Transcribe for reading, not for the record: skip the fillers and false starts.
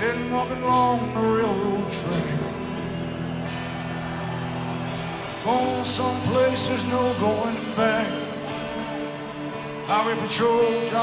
and walking along the railroad track. Going someplace there's no going back. Highway patrol.